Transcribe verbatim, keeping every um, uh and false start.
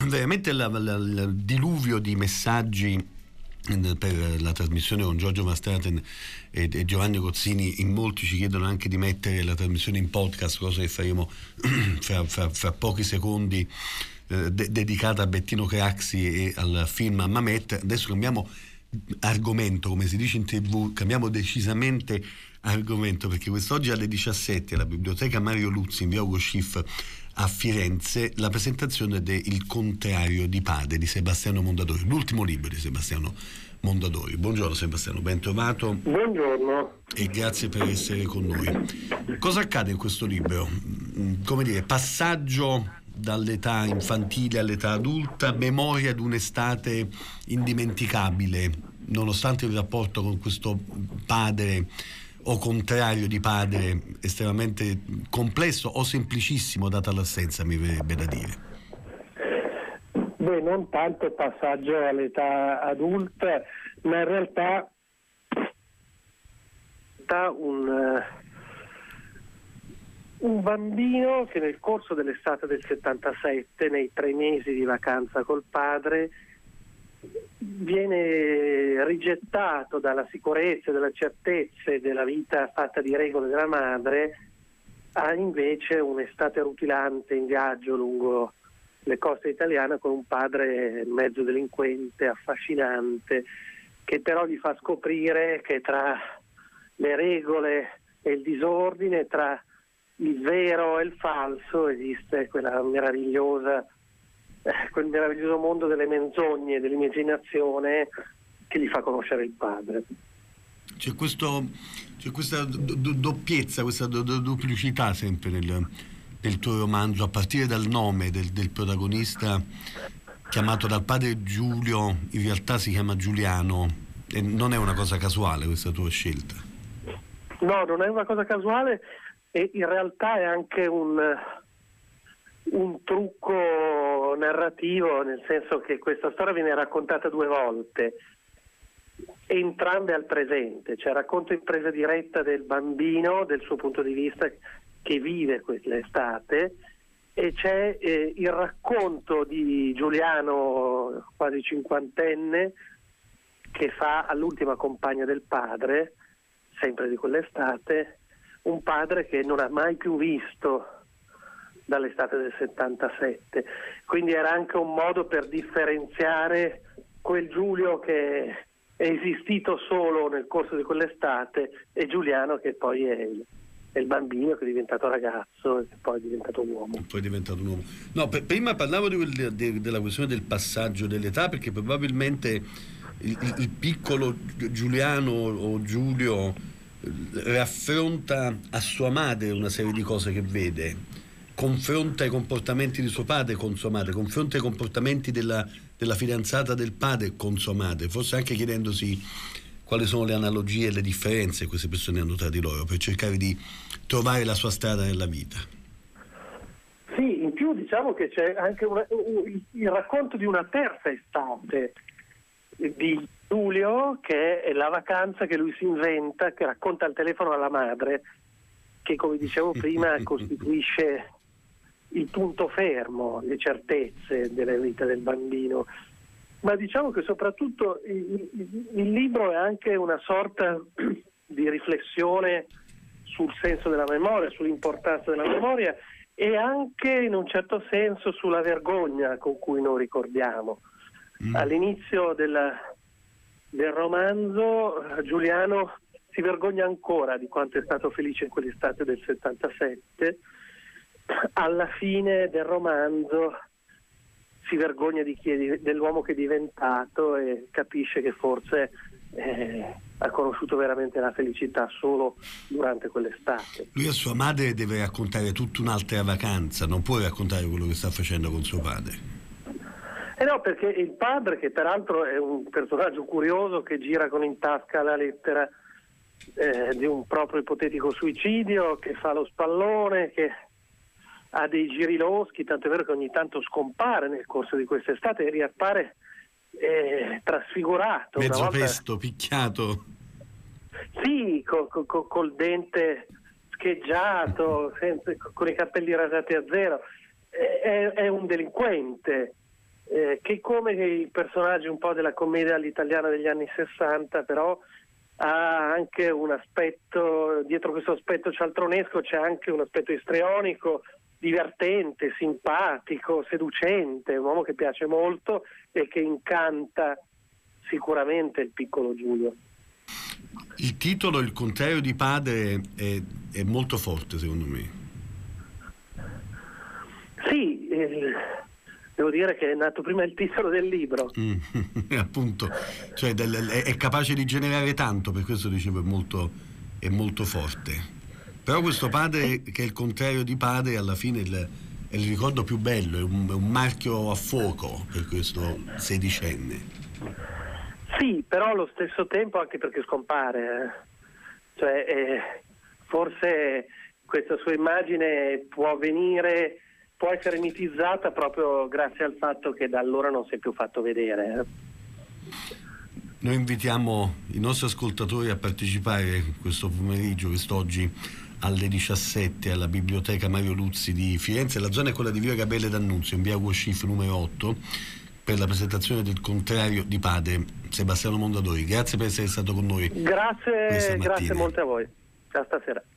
veramente la, la, il diluvio di messaggi per la trasmissione con Giorgio Mastraten e, e Giovanni Cozzini. In molti ci chiedono anche di mettere la trasmissione in podcast, cosa che faremo fra, fra, fra pochi secondi, eh, de- dedicata a Bettino Craxi e al film Mamet. Adesso cambiamo argomento, come si dice in tv, cambiamo decisamente argomento, perché quest'oggi alle diciassette alla Biblioteca Mario Luzzi in via Ugo Schiff a Firenze la presentazione de Il contrario di Padre di Sebastiano Mondadori, l'ultimo libro di Sebastiano Mondadori. Buongiorno Sebastiano, ben trovato. Buongiorno. E grazie per essere con noi. Cosa accade in questo libro? Come dire, passaggio dall'età infantile all'età adulta, memoria di un'estate indimenticabile, nonostante il rapporto con questo padre o contrario di padre estremamente complesso o semplicissimo data l'assenza, mi verrebbe da dire. Beh, non tanto passaggio all'età adulta, ma in realtà da un, un bambino che nel corso dell'estate del settantasette, nei tre mesi di vacanza col padre, viene rigettato dalla sicurezza, dalle certezze della vita fatta di regole della madre, a invece un'estate rutilante in viaggio lungo le coste italiane con un padre mezzo delinquente, affascinante, che però gli fa scoprire che tra le regole e il disordine, tra il vero e il falso, esiste quella meravigliosa quel meraviglioso mondo delle menzogne, dell'immaginazione che gli fa conoscere il padre. C'è, questo, c'è questa do, do, doppiezza, questa do, do, duplicità sempre nel, nel tuo romanzo, a partire dal nome del, del protagonista, chiamato dal padre Giulio, in realtà si chiama Giuliano, e non è una cosa casuale questa tua scelta. No, non è una cosa casuale, e in realtà è anche un un trucco narrativo, nel senso che questa storia viene raccontata due volte, entrambe al presente, cioè racconto in presa diretta del bambino, del suo punto di vista, che vive quell'estate, e c'è eh, il racconto di Giuliano, quasi cinquantenne, che fa all'ultima compagna del padre, sempre di quell'estate, un padre che non ha mai più visto dall'estate del settantasette, quindi era anche un modo per differenziare quel Giulio che è esistito solo nel corso di quell'estate e Giuliano che poi è il, è il bambino che è diventato ragazzo e che poi è diventato uomo. Poi è diventato un uomo. No, per, prima parlavo di quel, de, della questione del passaggio dell'età, perché probabilmente il, il, il piccolo Giuliano o Giulio raffronta a sua madre una serie di cose che vede, confronta i comportamenti di suo padre con sua madre, confronta i comportamenti della, della fidanzata del padre con sua madre, forse anche chiedendosi quali sono le analogie e le differenze che queste persone hanno tra di loro, per cercare di trovare la sua strada nella vita. Sì, in più diciamo che c'è anche una, il racconto di una terza estate di Giulio, che è la vacanza che lui si inventa, che racconta al telefono alla madre, che come dicevo prima costituisce il punto fermo, le certezze della vita del bambino. Ma diciamo che soprattutto il, il libro è anche una sorta di riflessione sul senso della memoria, sull'importanza della memoria e anche in un certo senso sulla vergogna con cui noi ricordiamo. Mm. All'inizio del, del romanzo Giuliano si vergogna ancora di quanto è stato felice in quell'estate del settantasette. Alla fine del romanzo si vergogna di chi è, dell'uomo che è diventato e capisce che forse eh, ha conosciuto veramente la felicità solo durante quell'estate. Lui a sua madre deve raccontare tutta un'altra vacanza, non può raccontare quello che sta facendo con suo padre. Eh no, perché il padre, che peraltro è un personaggio curioso che gira con in tasca la lettera eh, di un proprio ipotetico suicidio, che fa lo spallone, che ha dei giri loschi, tanto è vero che ogni tanto scompare nel corso di quest'estate e riappare eh, trasfigurato. Mezzo una volta... pesto, picchiato. Sì, co- co- col dente scheggiato, senza, con i capelli rasati a zero. È, è un delinquente che come il personaggio un po' della commedia all'italiana degli anni sessanta, però ha anche un aspetto, dietro questo aspetto cialtronesco c'è anche un aspetto istrionico, divertente, simpatico, seducente, un uomo che piace molto e che incanta sicuramente il piccolo Giulio. Il titolo Il contrario di padre è, è molto forte, secondo me. Sì, eh, devo dire che è nato prima il titolo del libro. Mm, appunto, cioè del, è, è capace di generare tanto, per questo dicevo è molto, è molto forte. Però questo padre, che è il contrario di padre, alla fine è il, è il ricordo più bello, è un, è un marchio a fuoco per questo sedicenne. Sì, però allo stesso tempo anche perché scompare, eh. Cioè, eh, forse questa sua immagine può venire, può essere mitizzata proprio grazie al fatto che da allora non si è più fatto vedere. Eh. Noi invitiamo i nostri ascoltatori a partecipare questo pomeriggio, quest'oggi alle diciassette alla Biblioteca Mario Luzzi di Firenze. La zona è quella di via Gabriele D'Annunzio, in via Uoscif numero otto, per la presentazione del contrario di padre. Sebastiano Mondadori, grazie per essere stato con noi. Grazie, grazie molte a voi. A stasera.